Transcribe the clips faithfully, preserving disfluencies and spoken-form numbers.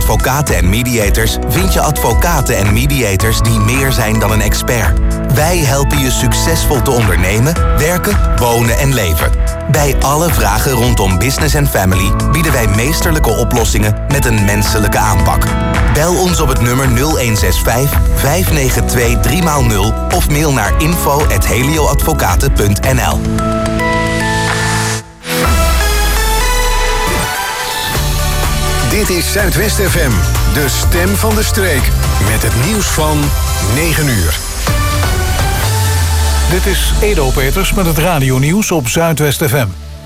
Advocaten en Mediators vind je advocaten en mediators die meer zijn dan een expert. Wij helpen je succesvol te ondernemen, werken, wonen en leven. Bij alle vragen rondom business en family bieden wij meesterlijke oplossingen met een menselijke aanpak. Bel ons op het nummer nul een zes vijf, vijf negen twee, drie nul of mail naar info at helioadvocaten punt n l. Dit is Zuidwest F M, de stem van de streek. Met het nieuws van negen uur. Dit is Edo Peters met het radionieuws op Zuidwest F M.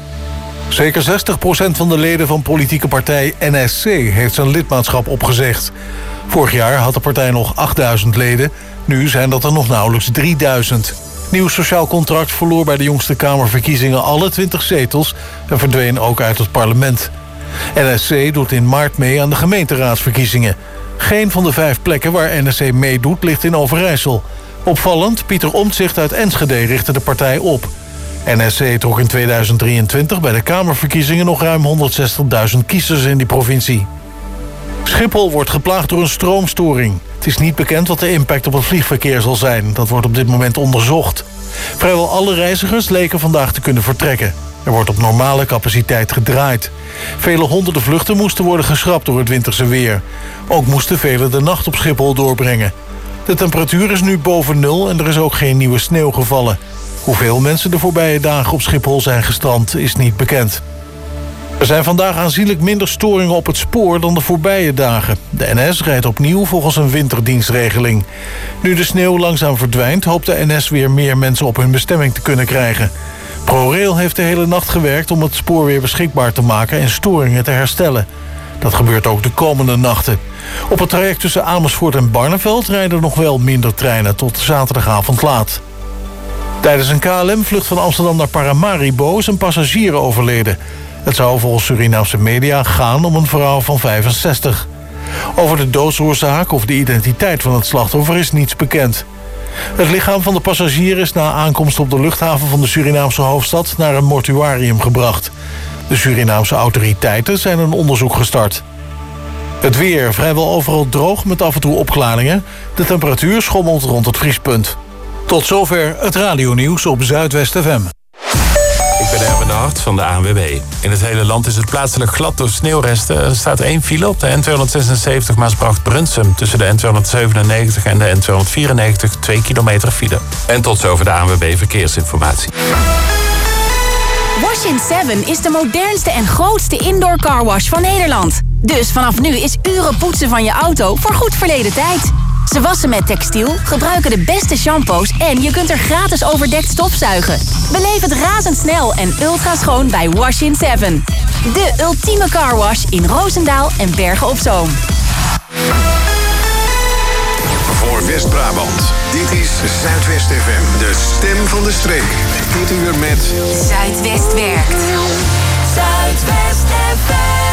Zeker zestig procent van de leden van politieke partij N S C heeft zijn lidmaatschap opgezegd. Vorig jaar had de partij nog achtduizend leden. Nu zijn dat er nog nauwelijks drieduizend. Nieuw Sociaal Contract verloor bij de jongste Kamerverkiezingen alle twintig zetels en verdween ook uit het parlement. N S C doet in maart mee aan de gemeenteraadsverkiezingen. Geen van de vijf plekken waar N S C meedoet ligt in Overijssel. Opvallend, Pieter Omtzigt uit Enschede richtte de partij op. N S C trok in tweeduizend drieëntwintig bij de Kamerverkiezingen nog ruim honderdzestigduizend kiezers in die provincie. Schiphol wordt geplaagd door een stroomstoring. Het is niet bekend wat de impact op het vliegverkeer zal zijn. Dat wordt op dit moment onderzocht. Vrijwel alle reizigers leken vandaag te kunnen vertrekken. Er wordt op normale capaciteit gedraaid. Vele honderden vluchten moesten worden geschrapt door het winterse weer. Ook moesten velen de nacht op Schiphol doorbrengen. De temperatuur is nu boven nul en er is ook geen nieuwe sneeuw gevallen. Hoeveel mensen de voorbije dagen op Schiphol zijn gestrand is niet bekend. Er zijn vandaag aanzienlijk minder storingen op het spoor dan de voorbije dagen. De N S rijdt opnieuw volgens een winterdienstregeling. Nu de sneeuw langzaam verdwijnt, hoopt de N S weer meer mensen op hun bestemming te kunnen krijgen. ProRail heeft de hele nacht gewerkt om het spoor weer beschikbaar te maken en storingen te herstellen. Dat gebeurt ook de komende nachten. Op het traject tussen Amersfoort en Barneveld rijden nog wel minder treinen tot zaterdagavond laat. Tijdens een K L M-vlucht van Amsterdam naar Paramaribo is een passagier overleden. Het zou volgens Surinaamse media gaan om een vrouw van vijfenzestig. Over de doodsoorzaak of de identiteit van het slachtoffer is niets bekend. Het lichaam van de passagier is na aankomst op de luchthaven van de Surinaamse hoofdstad naar een mortuarium gebracht. De Surinaamse autoriteiten zijn een onderzoek gestart. Het weer vrijwel overal droog met af en toe opklaringen. De temperatuur schommelt rond het vriespunt. Tot zover het radionieuws op Zuidwest F M. Ik ben Erwin de Hart van de A N W B. In het hele land is het plaatselijk glad door sneeuwresten. Er staat één file op de N tweehonderdzesenzeventig Maasbracht-Brunsum... tussen de N tweehonderdzevenennegentig en de N tweehonderdvierennegentig, twee kilometer file. En tot zover de A N W B Verkeersinformatie. Wash in seven is de modernste en grootste indoor carwash van Nederland. Dus vanaf nu is uren poetsen van je auto voor goed verleden tijd. Ze wassen met textiel, gebruiken de beste shampoos en je kunt er gratis overdekt stofzuigen. Beleef het razendsnel en ultra schoon bij Wash in seven. De ultieme carwash in Roosendaal en Bergen op Zoom. Voor West-Brabant, dit is Zuidwest F M, de stem van de streek. Dit uur met Zuidwest werkt. Zuidwest F M.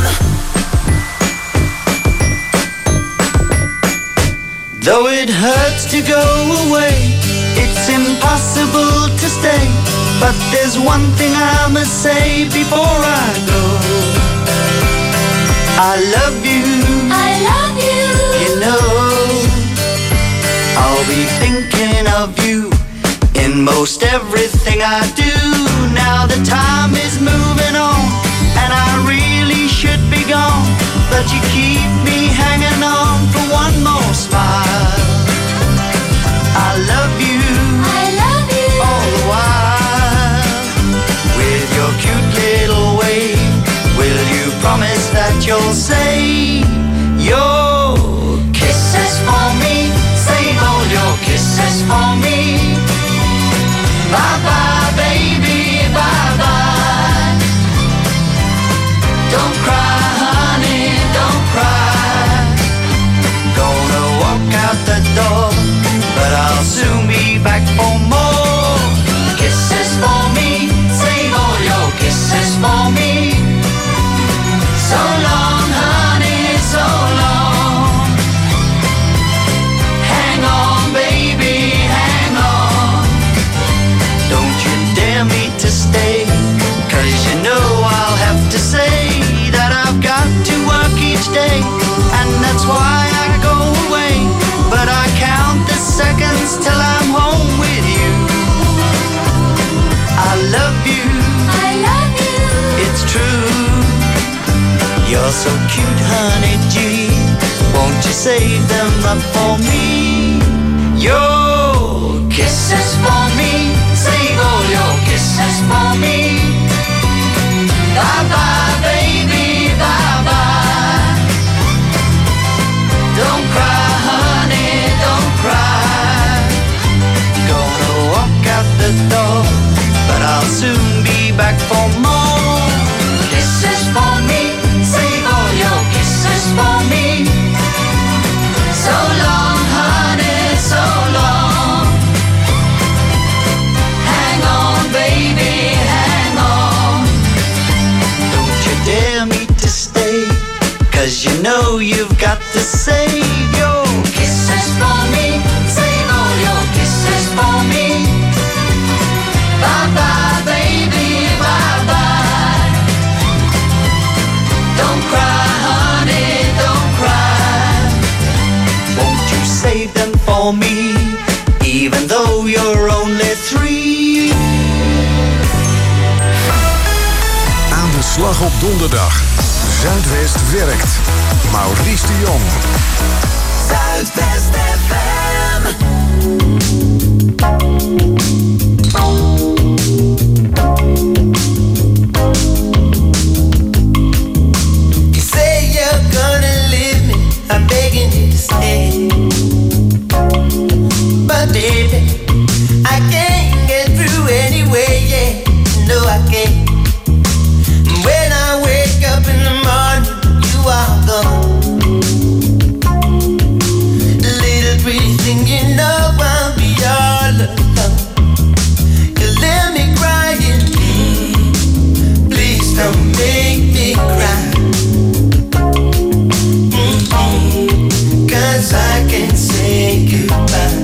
Though it hurts to go away, it's impossible to stay. But there's one thing I must say before I go. I love you, I love you. you know. I'll be thinking of you in most everything I do. Now the time is moving on, and I really should be gone. But you keep me hanging on for one more smile. I love you, I love you. all the while. With your cute little way, will you promise that you'll say your kisses for me? Save all your kisses for me. Bye bye baby, bye bye. Don't cry honey, don't cry. You're so cute, honey G. Won't you save them up for me? Your kisses for me. Save all your kisses for me. Bye-bye, baby, bye-bye. Don't cry, honey, don't cry. Gonna walk out the door, but I'll soon be back for more. Kisses for me, save all your kisses for me. So long, honey, so long. Hang on, baby, hang on. Don't you dare me to stay, 'cause you know you've got to save your kisses for me. Save all your kisses for me. Bye-bye, baby, bye-bye. Don't cry, honey, don't cry. Won't you save them for me, even though you're only three? Aan de slag op donderdag. Zuidwest werkt. Maurice de Jong. Zuidwest F M. You say you're gonna leave me, I'm begging you to stay. But baby, I can't get through anyway, yeah. No, I can't. When I wake up in the morning, you are gone. Little pretty thing, you know I'll be all alone. You let me crying, please don't make me cry. Mm-mm. 'Cause I can't say goodbye.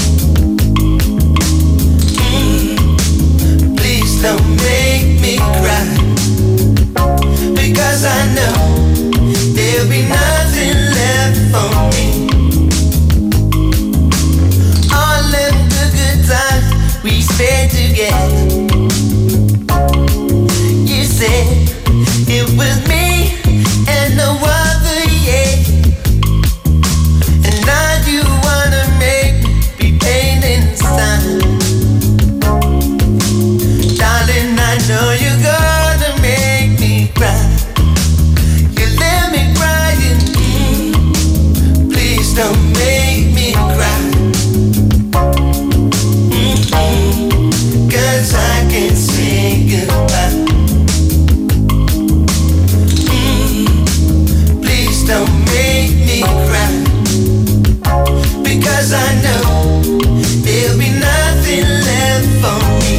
Mm. Please don't make me cry, because I know there'll be nothing left for me. All of the good times we spent together, you said it was me and no other, yeah. And now you wanna make me be pain inside. Darling, I know you're gonna make me cry. You let me crying, mm, please don't make me cry. Mm-mm. 'Cause I can't say goodbye. Mm, please don't make me cry, because I know there'll be nothing left for me.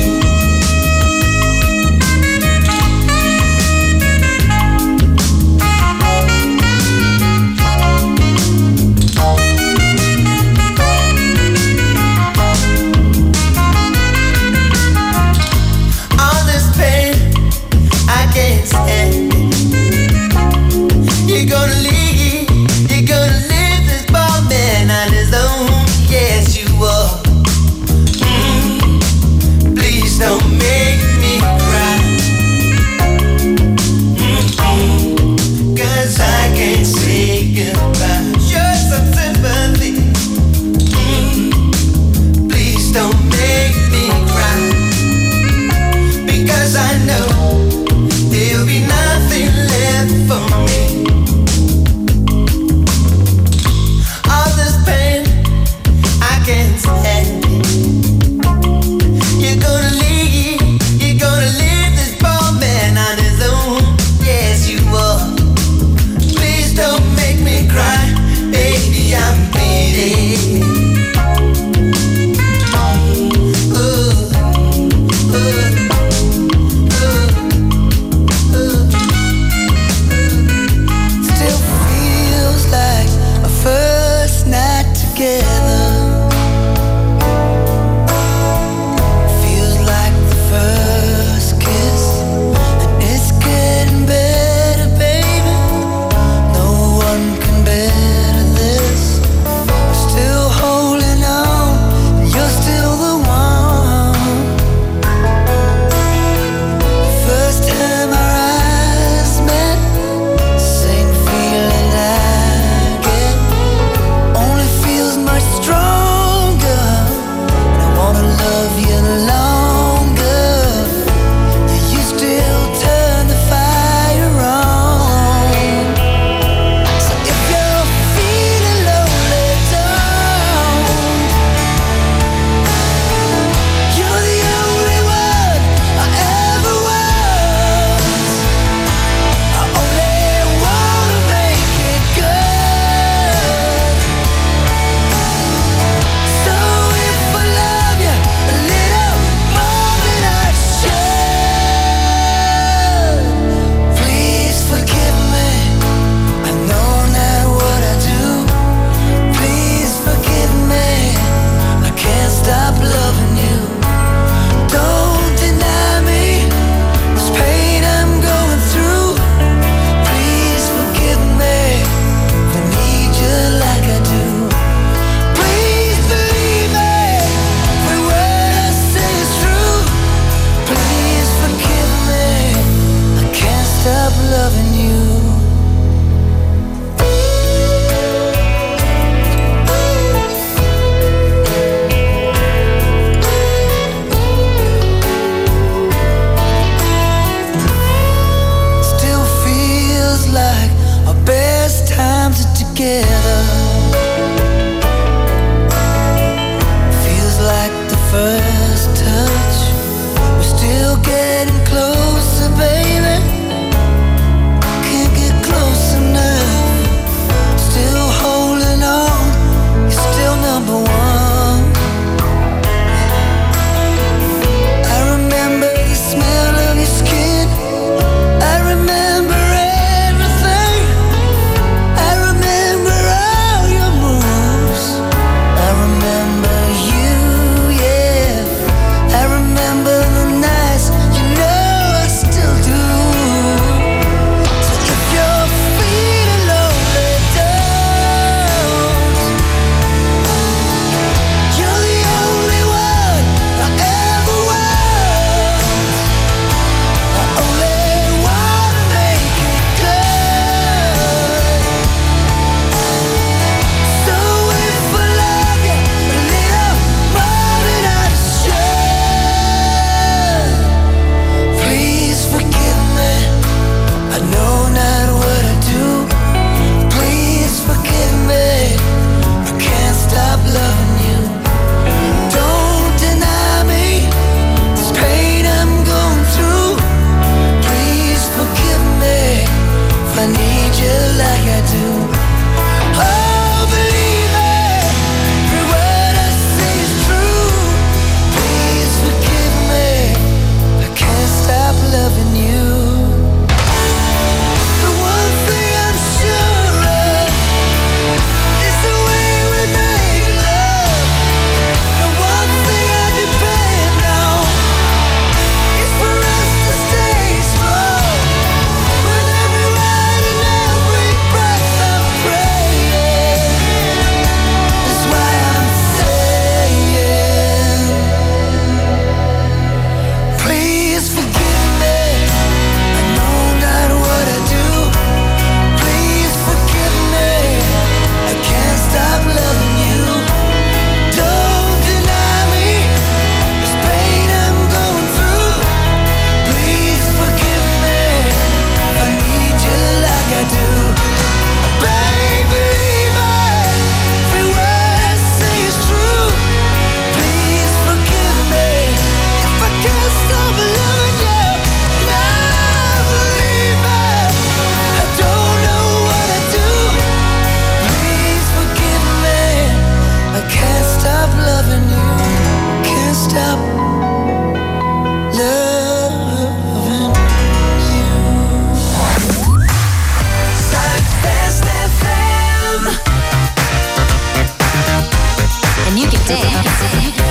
dance.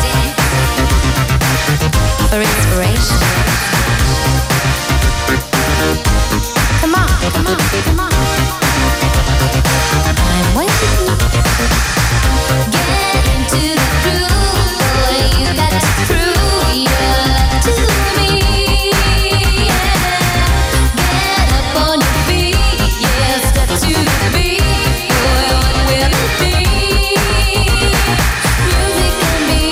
For inspiration. Come on, come on, come on. I'm waiting. Get into the groove. Boy, you got to prove your love to me. Yeah. Get up on your feet. Yeah, step to the beat. Boy, what will it be? Music can be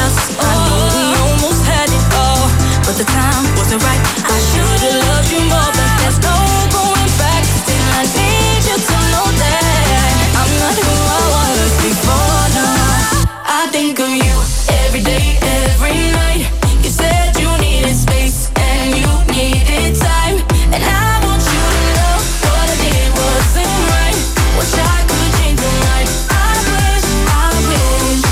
us. I know we almost had it all, but the time wasn't right. I should've loved you more, but there's no going back. Still, I need you to know that I'm not who I was before. No, I think of you every day, every night. You said you needed space and you needed time, and I want you to know what I did wasn't right. Wish I could change your mind. I wish, I wish.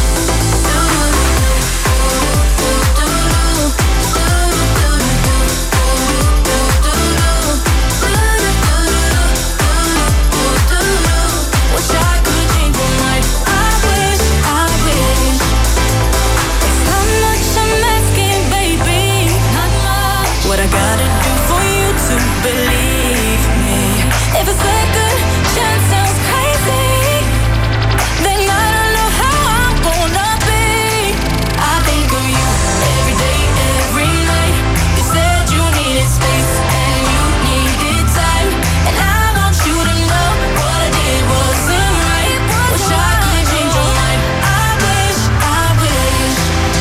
Wish I could change your mind. I wish, I wish. It's not much I'm asking, baby. Not much. What I gotta do for you to believe me? If a second chance sounds crazy, then I don't know how I'm gonna be. I think of you every day, every night. You said you needed space and you needed time, and I want you to know what I did wasn't right. Wish I could change your mind. I wish, I wish.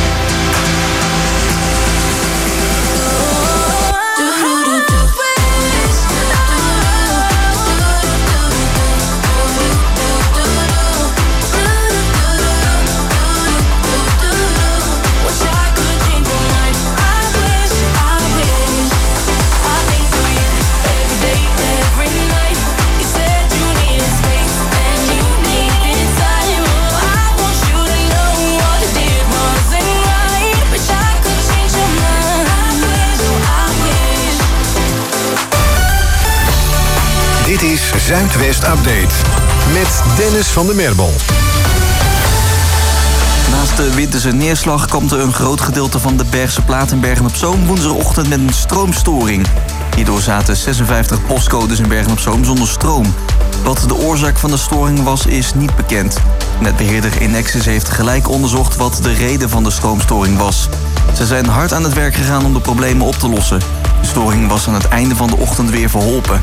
Wish I could change your mind. I wish, I wish. I think of you every day, every night. You said you needed space and you needed time. I want you to know what I did wasn't right. Wish I could change your mind. I wish, I wish. Dit is Zuidwest Update met Dennis van der Merbel. Naast de winterse neerslag komt er een groot gedeelte van de Bergse Plaat in Bergen-op-Zoom woensdagochtend met een stroomstoring. Hierdoor zaten zesenvijftig postcodes in Bergen-op-Zoom zonder stroom. Wat de oorzaak van de storing was, is niet bekend. Netbeheerder Enexis heeft gelijk onderzocht wat de reden van de stroomstoring was. Ze zijn hard aan het werk gegaan om de problemen op te lossen. De storing was aan het einde van de ochtend weer verholpen.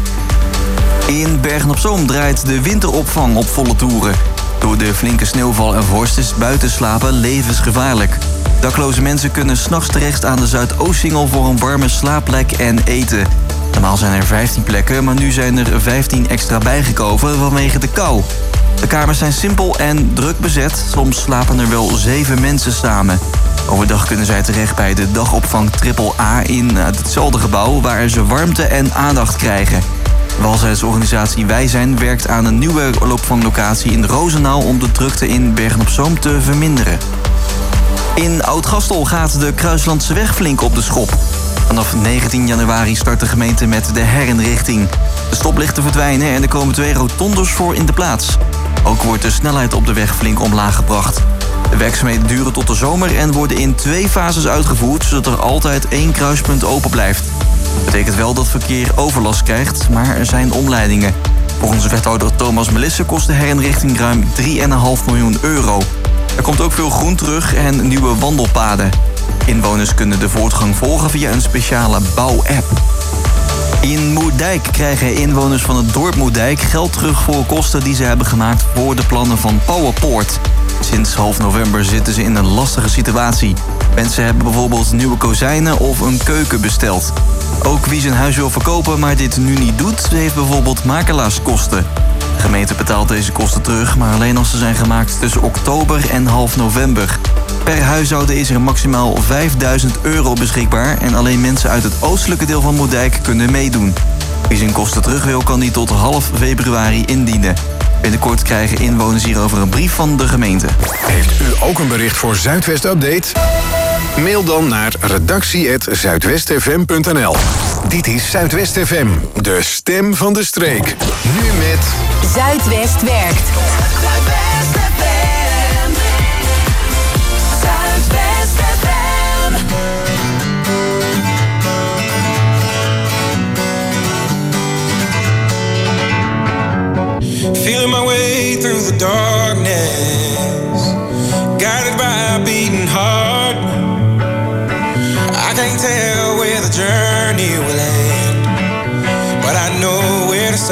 In Bergen-op-Zoom draait de winteropvang op volle toeren. Door de flinke sneeuwval en vorst is buiten slapen levensgevaarlijk. Dakloze mensen kunnen 's nachts terecht aan de Zuidoostsingel voor een warme slaapplek en eten. Normaal zijn er vijftien plekken, maar nu zijn er vijftien extra bijgekomen vanwege de kou. De kamers zijn simpel en druk bezet. Soms slapen er wel zeven mensen samen. Overdag kunnen zij terecht bij de dagopvang Triple A in hetzelfde gebouw, waar ze warmte en aandacht krijgen. De welzijnsorganisatie Wij Zijn werkt aan een nieuwe opvanglocatie in Rozenau om de drukte in Bergen-op-Zoom te verminderen. In Oud-Gastel gaat de Kruislandse weg flink op de schop. Vanaf negentien januari start de gemeente met de herinrichting. De stoplichten verdwijnen en er komen twee rotondes voor in de plaats. Ook wordt de snelheid op de weg flink omlaag gebracht. De werkzaamheden duren tot de zomer en worden in twee fases uitgevoerd, zodat er altijd één kruispunt open blijft. Dat betekent wel dat verkeer overlast krijgt, maar er zijn omleidingen. Volgens wethouder Thomas Melisse kost de herinrichting ruim drie komma vijf miljoen euro. Er komt ook veel groen terug en nieuwe wandelpaden. Inwoners kunnen de voortgang volgen via een speciale bouwapp. In Moerdijk krijgen inwoners van het dorp Moerdijk geld terug voor kosten die ze hebben gemaakt voor de plannen van Powerpoort. Sinds half november zitten ze in een lastige situatie. Mensen hebben bijvoorbeeld nieuwe kozijnen of een keuken besteld. Ook wie zijn huis wil verkopen, maar dit nu niet doet, heeft bijvoorbeeld makelaarskosten. De gemeente betaalt deze kosten terug, maar alleen als ze zijn gemaakt tussen oktober en half november. Per huishouden is er maximaal vijfduizend euro beschikbaar en alleen mensen uit het oostelijke deel van Moerdijk kunnen meedoen. Wie zijn kosten terug wil, kan die tot half februari indienen. Binnenkort krijgen inwoners hierover een brief van de gemeente. Heeft u ook een bericht voor Zuidwest Update? Mail dan naar redactie apenstaartje zuidwestfm punt n l. Dit is Zuidwest F M, de stem van de streek. Nu met Zuidwest werkt. Zuidwest F M. Zuidwest F M. Feeling my way through the darkness, guided by a beating heart. I can't tell where the journey will end, but I know where to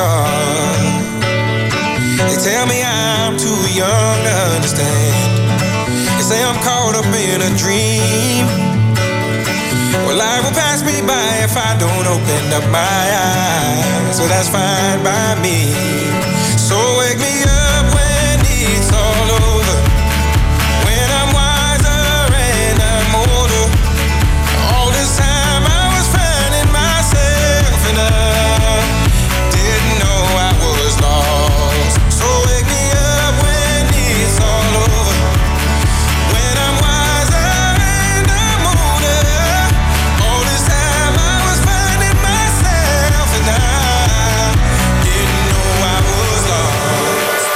start. They tell me I'm too young to understand. Yes, say I'm caught up in a dream. Well, life will pass me by if I don't open up my eyes. So that's fine by me. So wake me up when it's all over, when I'm wiser and I'm older. All this time I was finding myself and I didn't know I was lost. So wake me up when it's all over, when I'm wiser and I'm older. All this time I was finding myself and I didn't know I was lost.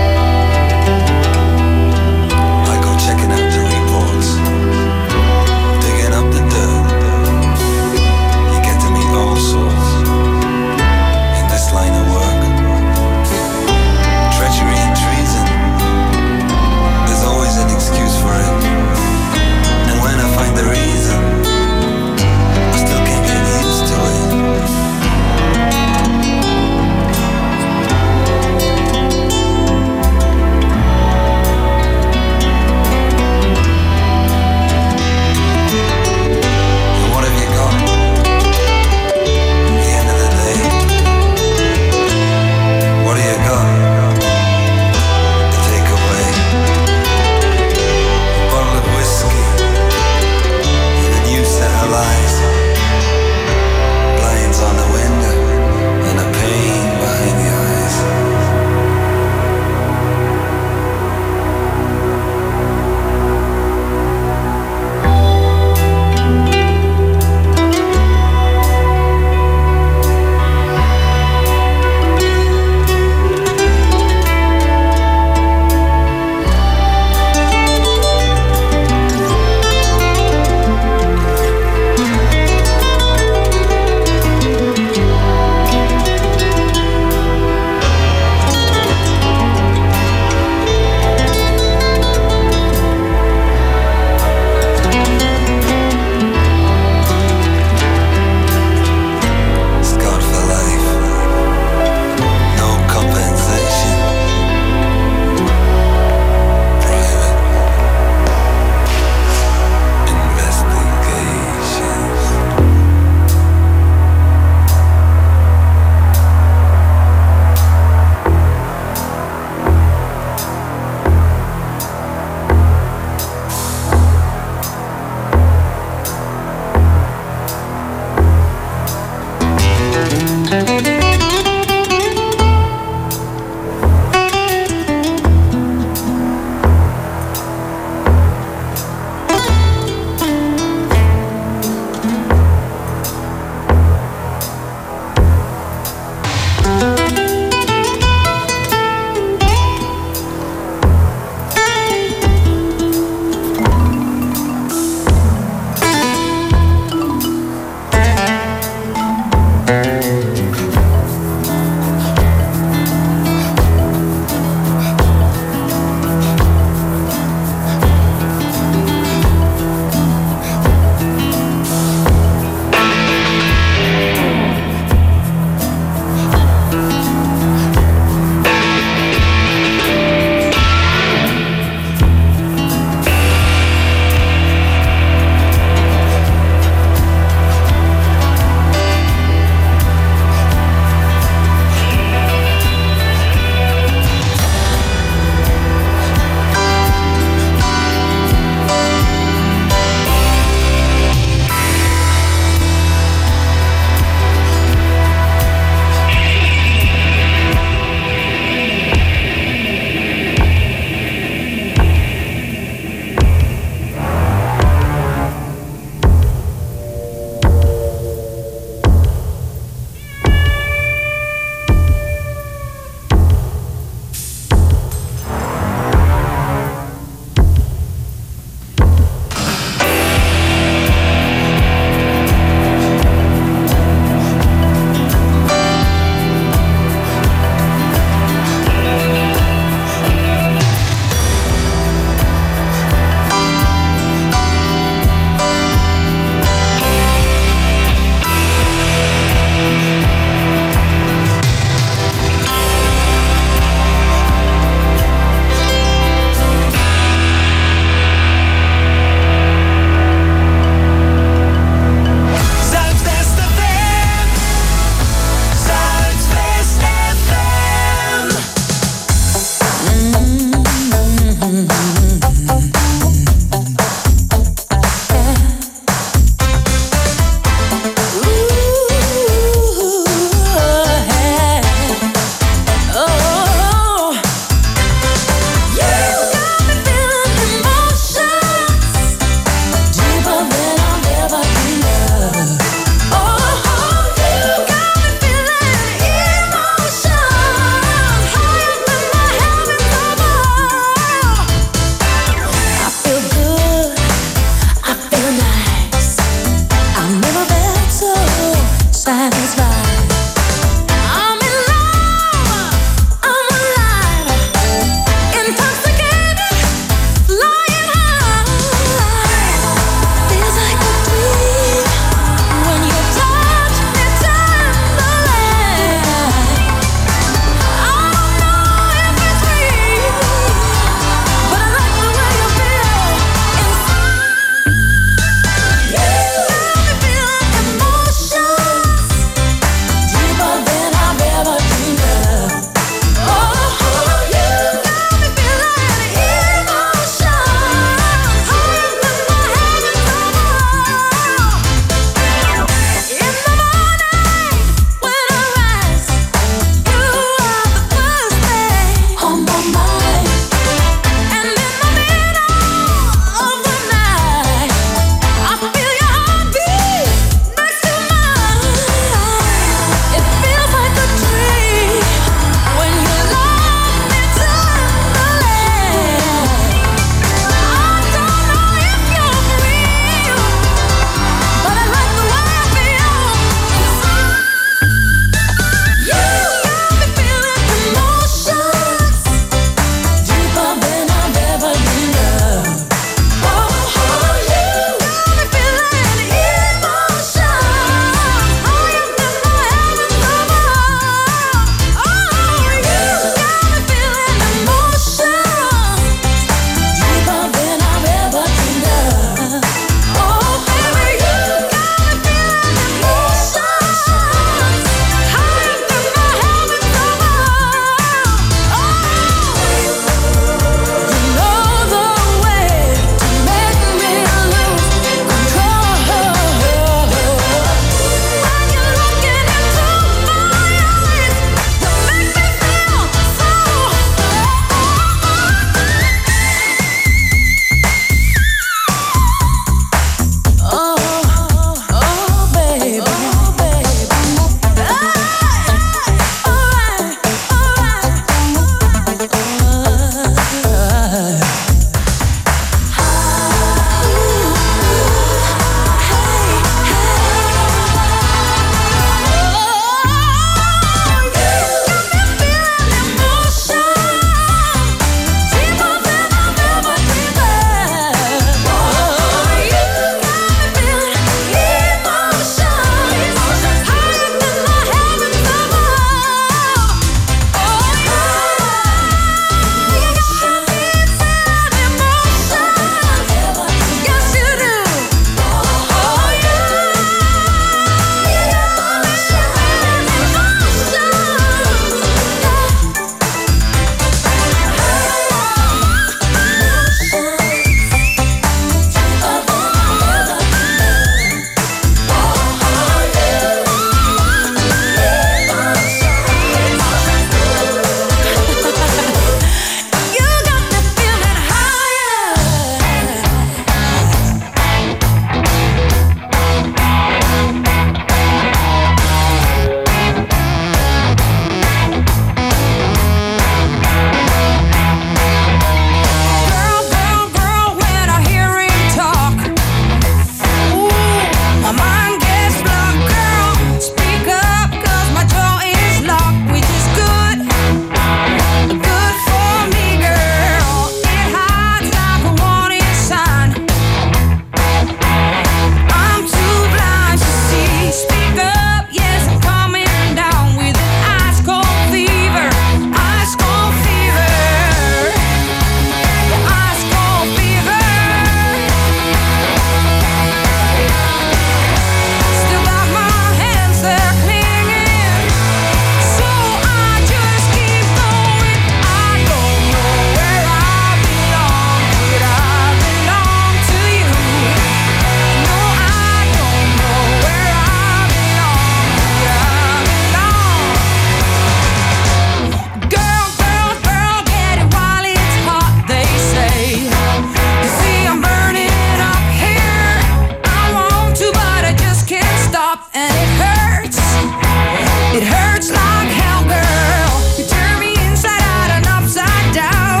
and it hurts. It hurts like hell, girl. You turn me inside out and upside down.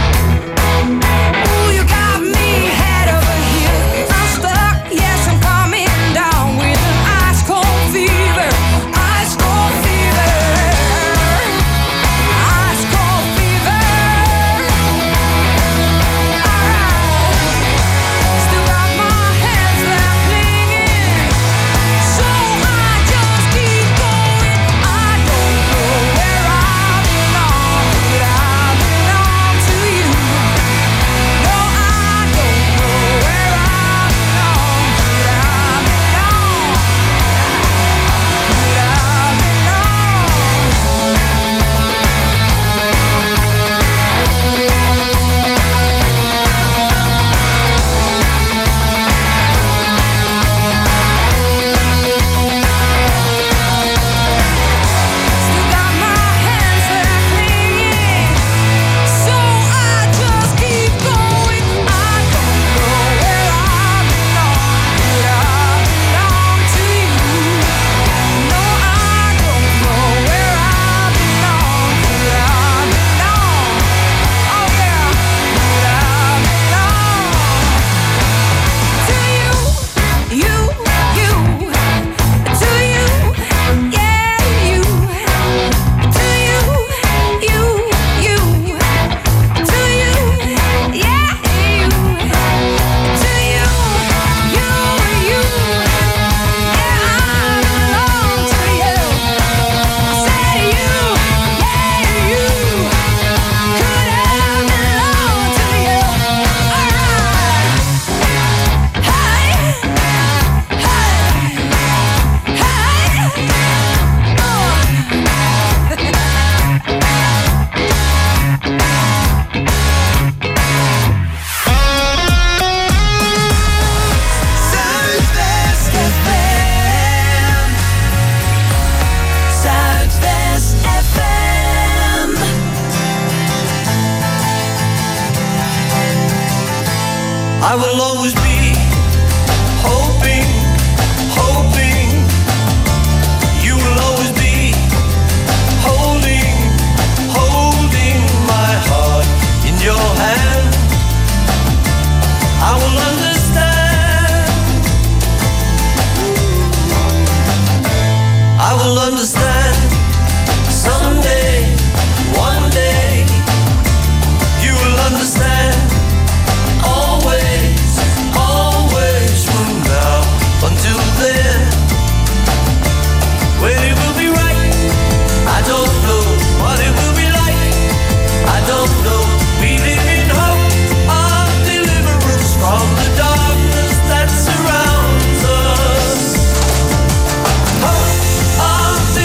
Ooh, you got me head over heels. I'm stuck, yes, I'm coming down with an ice cold fever. Ice cold fever. Ice cold fever. Alright. Still got my hands there clinging. So I just keep going. I don't know where I belong, but I belong to you. No, I don't know where I belong, but I belong. But I still got my hands there clinging. So I just keep going. I don't know where I belong, but I belong to you. No, I don't know where I belong, but I belong. Oh yeah, but I belong to you, you, you, to you, yeah, you, to you, you, you, to you, yeah, you, to you, you, you, yeah, I belong to you. I said you, yeah, you, could I belong to you? Alright. Hey, hey, Zuidwest F M. Zuidwest F M. I will always be hoping, hoping. You will always be holding, holding my heart in your hand. I will understand. I will understand someday, one day. You will understand. Always, always from now until then. When it will be right, I don't know what it will be like. I don't know. We live in hope of deliverance from the darkness that surrounds us. Hope of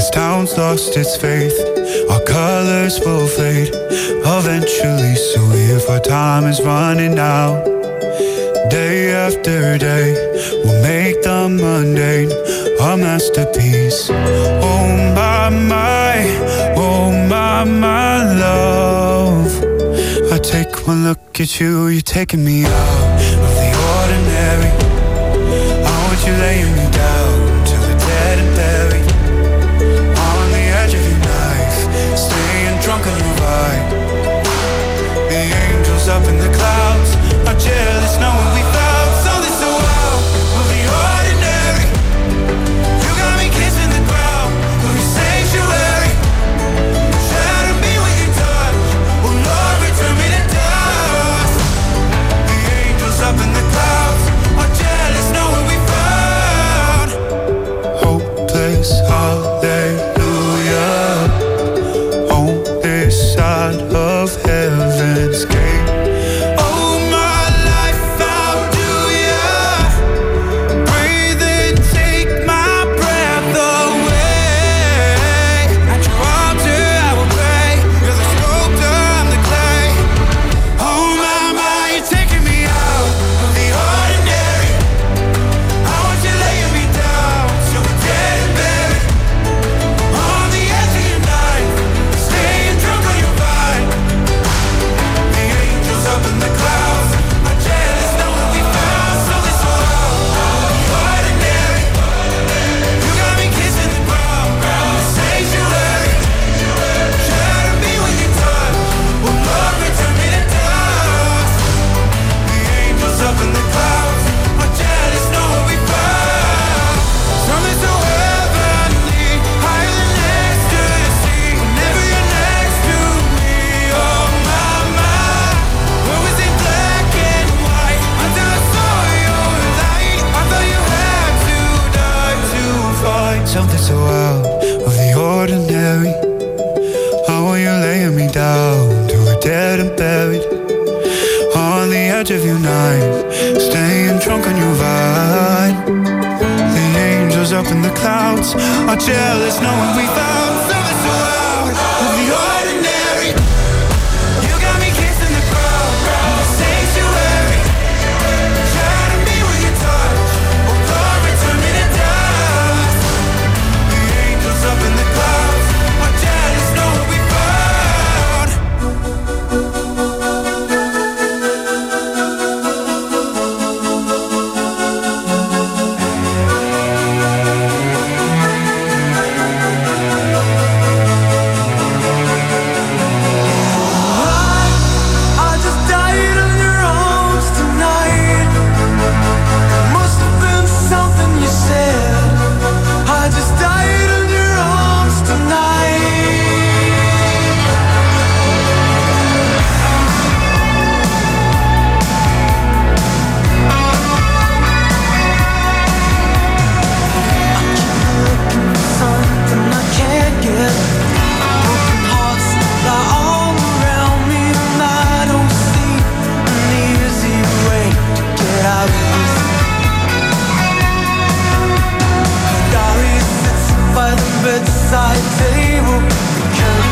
this town's lost its faith. Our colors will fade eventually. So if our time is running out, day after day, we'll make the mundane a masterpiece. Oh my, my, oh my, my love. I take one look at you, you're taking me out of the ordinary. I want you laying me down till we're dead and buried. On the edge of your knife, staying drunk on your ride. The angels up in the clouds are jealous knowing we found something so out of the ordinary. You got me kissing the ground of your sanctuary. Shatter me with your touch, oh Lord, return me to dust. The angels up in the clouds are jealous knowing we found hopeless hallelujah on this side of heaven's gate. Oh my life, how do ya breathe and take my breath away? At your altar I will pray. You're the sculptor, I'm the clay. Oh my, my, you're taking me out of the ordinary. I want you laying me down so we're dead and buried. On the edge of your knife, staying drunk on your vine. The angels up in the clouds are jealous knowing we found something so out of the ordinary. You got me kissing the ground, the sanctuary. Shatter me with your touch, oh Lord, return me to dust. The angels up in the clouds are jealous knowing we found something so heavenly, higher than ecstasy. Whenever you're next to me, oh my, my. What was it, black and white? Until I saw your light, I thought you had to die to find something so out of the ordinary. How are you laying me down till we're dead and buried? On the edge of your knife, staying drunk on your vine. The angels up in the clouds are jealous knowing we found something so out of the ordinary. You got me kissing the ground, the sanctuary. Shatter me with your touch, oh Lord, return me to dust. The angels up in the clouds are jealous knowing we found. I just died in your arms tonight. Must have been something you said. I just died in your arms tonight. Something I can't get. Broken hearts lie all around me, and I don't see an easy way to get out of this. Diary sits by the bedside table. The curtain